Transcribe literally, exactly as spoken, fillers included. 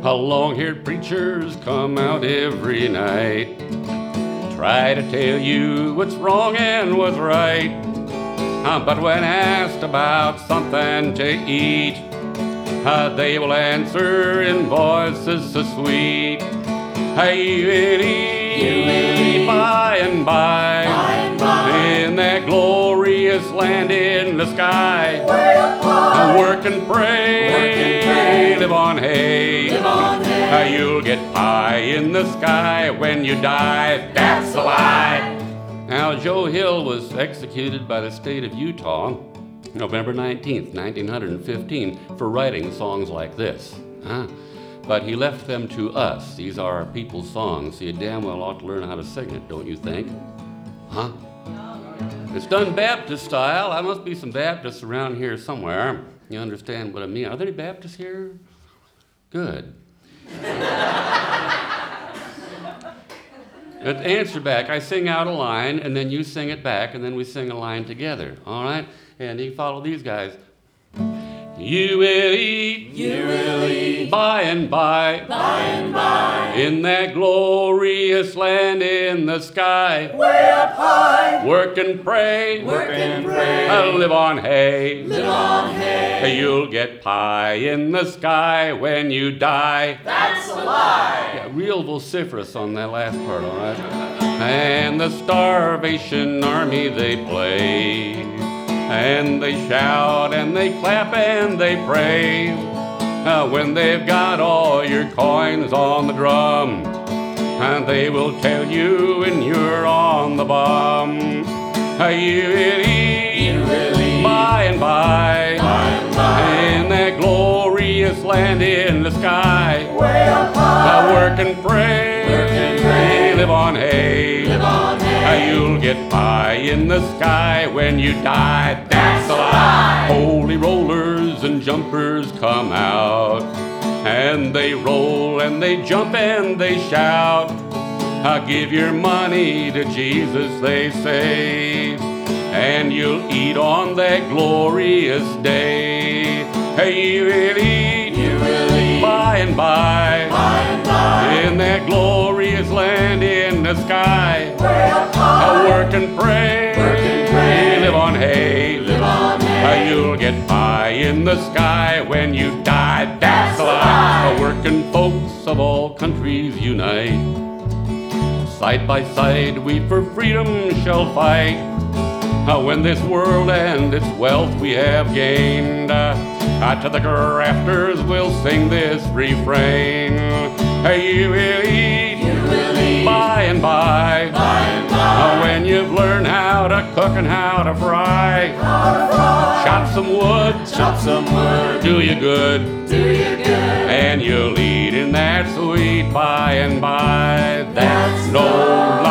How long-haired preachers come out every night, try to tell you what's wrong and what's right. Uh, but when asked about something to eat, uh, they will answer in voices so sweet. Hey, you will eat, you will eat by and by, by and by, in that glorious land in the sky. way up high, Uh, work and pray, work and pray, live on hay. live on hay. Uh, you'll get pie in the sky when you die. That's a lie. Now, Joe Hill was executed by the state of Utah November nineteenth, nineteen fifteen, for writing songs like this. Huh? But he left them to us. These are our people's songs, so you damn well ought to learn how to sing it, don't you think? Huh? It's done Baptist style. I must be some Baptists around here somewhere. You understand what I mean? Are there any Baptists here? Good. But answer back. I sing out a line, and then you sing it back, and then we sing a line together. All right? And you follow these guys. You will eat, you will eat by and by, by and by, in that glorious land in the sky. way up high, Work and pray, work and pray, uh, live on hay. live on hay. You'll get pie in the sky when you die. That's a lie. Yeah, real vociferous on that last part, all right? And the Starvation Army they play, and they shout and they clap and they pray. Uh, when they've got all your coins on the drum, and they will tell you when you're on the bum. Uh, you will eat, You will eat by and by, by and by, in that glorious land in the sky. way up Uh, high, work and pray, Work and pray, live on hay. live on Uh, hay. you'll get pie in the sky when you die. That's a lie. Holy rollers and jumpers come out, and they roll and they jump and they shout. Uh, give your money to Jesus, they say, and you'll eat on that glorious day. Hey, you will eat, You will eat by and by, by and by, in that glorious land in the sky. way up I high, work and pray, Work and pray, live on hay. live on Uh, hay. You'll get pie in the sky when you die. That's a lie. Uh, Working folks of all countries unite. Side by side we for freedom shall fight. Uh, when this world and its wealth we have gained, uh, uh, to the grafters we'll sing this refrain. Hey, you will eat, You will eat by and by, by and uh, by, when you've learned how to cook and how to fry. how to fry, Chop some wood, chop some wood, do you good, do you good. and you'll eat in that sweet by and by. That's no lie.